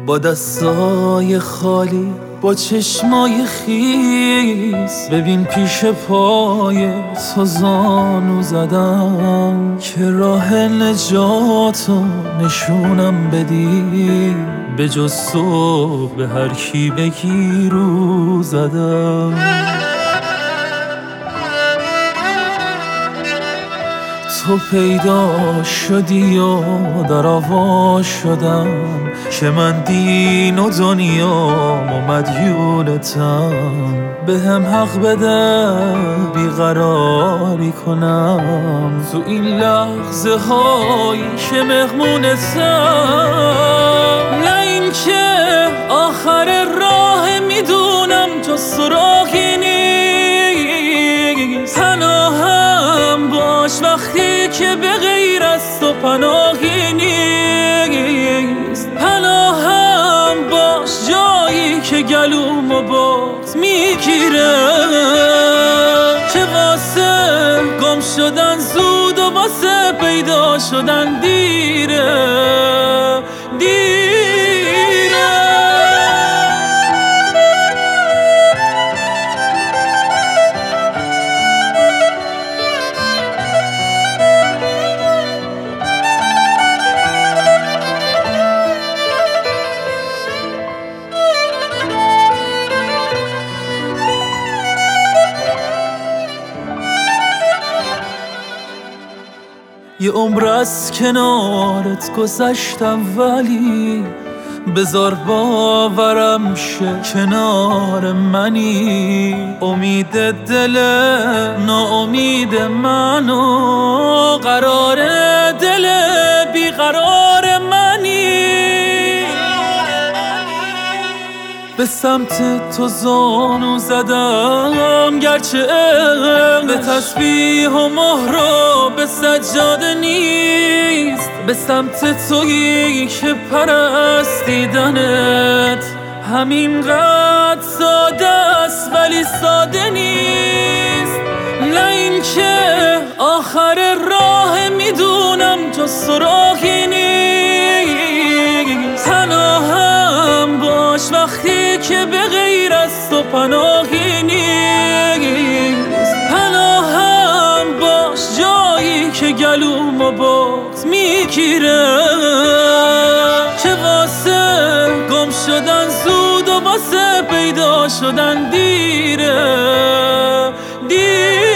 با دستای خالی با چشمای خیس، ببین پیش پای تو زانو زدم که راه نجاتو نشونم بدی، به جز تو به هر کی بگی رو زدم. تو پیدا شدی و در آوا شدم که من دین و دنیام و مدیونتم، به هم حق بده بیقراری کنم تو این لحظه هایی که مهمونتم. نه این که آخر راه میدونم جز سراغی نیست، پناهم باش وقتی که به غیر از تو پناهی نیست، پناهم باش جایی که گلومو بات میگیره، که واسه گم شدن زود و واسه پیدا شدن دیره. یه عمر از کنارت گذشتم ولی بذار باورم شه کنار منی، امید دل ناامید منو، قرار دل بیقرار منی. به سمت تو زانو زدم گرچه به تسبیح و مهر و به سجاده نیست، به سمت تویی که پرستیدنت همینقدر ساده است ولی ساده نیست. نه این که آخر راه میدونم جز سراغی نیست، پناهم باش وقتی که به غیر از تو پناهی نیست، پناهم باش جایی که گلومو بات میگیره، که واسه گم شدن زود و واسه پیدا شدن دیره.